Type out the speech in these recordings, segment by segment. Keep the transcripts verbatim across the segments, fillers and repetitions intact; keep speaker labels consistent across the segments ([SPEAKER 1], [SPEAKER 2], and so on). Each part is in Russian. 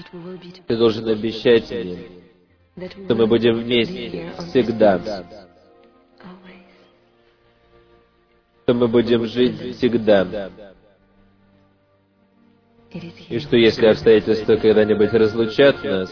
[SPEAKER 1] Ты должен обещать мне, что мы будем вместе всегда, что мы будем жить всегда, и что если обстоятельства когда-нибудь разлучат нас,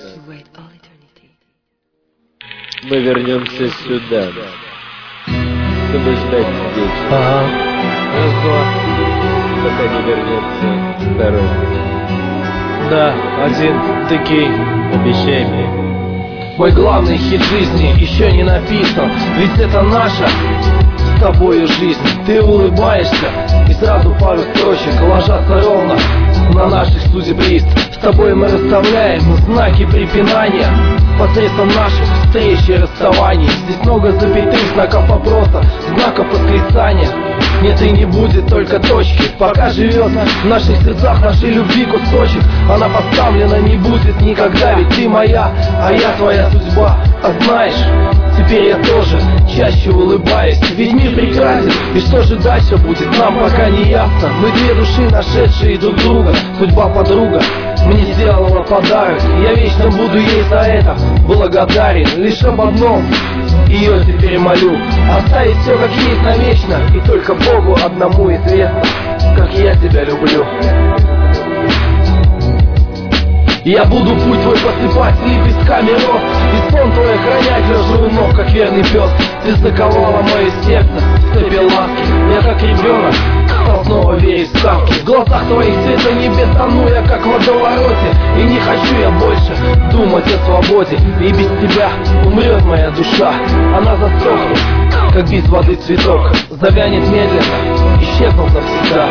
[SPEAKER 1] мы вернемся сюда, чтобы ждать здесь.
[SPEAKER 2] Ага. Раз, два.
[SPEAKER 1] Пока не вернется второй.
[SPEAKER 2] Да, один, такие.
[SPEAKER 1] Обещай мне.
[SPEAKER 2] Мой главный хит жизни еще не написан, ведь это наша с тобою жизнь. Ты улыбаешься, и сразу пару строчек ложатся ровно на наших судеб-лист. С тобой мы расставляем знаки препинания посредством наших встреч и расставаний. Здесь много запятых, знаков вопроса, знаков восклицания. Нет и не будет только точки. Пока живет в наших сердцах нашей любви кусочек, она поставлена не будет никогда. Ведь ты моя, а я твоя судьба. А знаешь, теперь я тоже чаще улыбаюсь. Ведь мир прекрасен, и что же дальше будет, нам пока не ясно. Мы две души, нашедшие друг друга. Судьба подруга мне сделала подарок, я вечно буду ей за это благодарен. Лишь об одном ее теперь молю: оставить все как есть навечно, и только Богу одному известно, как я тебя люблю. Я буду путь твой посыпать лепестками роз, и сон твой охранять, лежу у ног, как верный пес. Ты заковала мое сердце в цепи ласки, я как ребенок стал снова верить в сказки. В глазах твоих цвета небес тону я, как в водовороте, и не хочу я больше думать о свободе. И без тебя умрет моя душа, она засохнет, как без воды цветок, завянет медленно, исчезнув навсегда.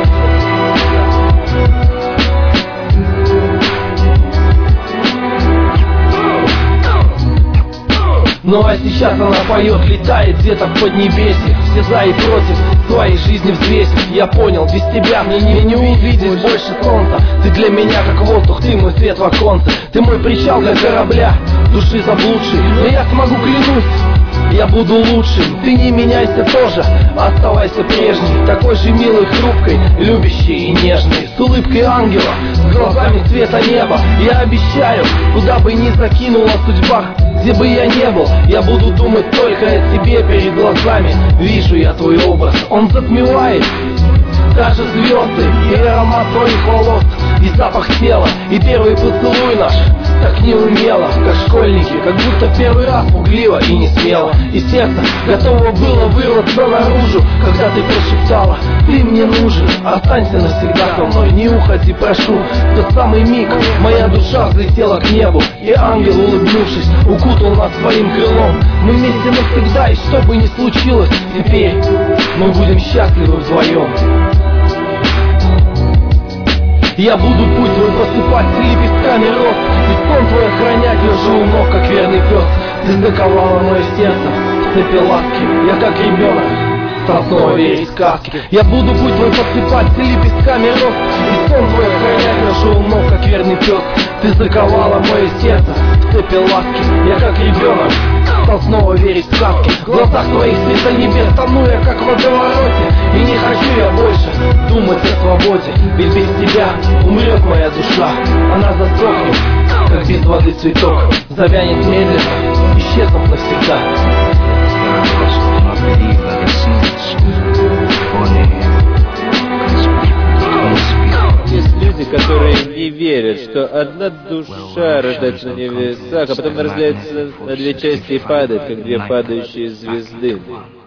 [SPEAKER 2] Ну а сейчас она поет, летает где-то в поднебесье. Все за и против твоей жизни взвесив. Я понял, без тебя мне не, не увидеть больше солнца. Ты для меня как воздух, ты мой свет в оконце. Ты мой причал для корабля, души заблудшей. Но я смогу, клянусь, я буду лучшим. Ты не меняйся тоже, оставайся прежней, такой же милой, хрупкой, любящей и нежной, с улыбкой ангела, с глазами цвета неба. Я обещаю, куда бы ни закинула судьба, где бы я не был, я буду думать только о тебе. Перед глазами вижу я твой образ, он затмевает даже звезды. И аромат твоих волос, и запах тела, и первый поцелуй наш так неумело, как школьники, как будто первый раз пугливо и не смело. И сердце готово было вырваться наружу, когда ты прошептала: ты мне нужен, останься навсегда со мной, не уходи, прошу. В тот самый миг моя душа взлетела к небу, и ангел, улыбнувшись, укутал нас своим крылом. Мы вместе навсегда, и что бы ни случилось, теперь мы будем счастливы вдвоем. Я буду путь твой посыпать лепестками роз, и сон твой охранять, лежу у ног, как верный пес. Ты заковала мое сердце в цепи ласки, я как ребенок стал снова верить в сказки. Я буду путь твой посыпать лепестками роз, и сон твой охранять, лежу у ног, как верный пес. Ты заковала мое сердце в цепи ласки, я как ребенок стал снова верить в сказки. В глазах твоих света небес тону я, как в водовороте, и не хочу я больше думать о свободе. Ведь без тебя умрет моя душа, она засохнет, как без воды цветок, завянет медленно, исчезнув навсегда.
[SPEAKER 1] Есть люди, которые не верят, что одна душа рождается на небесах, а потом разделяется на две части и падает, как две падающие звезды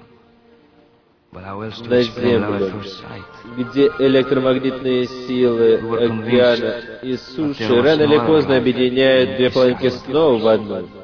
[SPEAKER 1] на землю, где электромагнитные силы океана и суши рано или поздно объединяют две планеты снова в одну.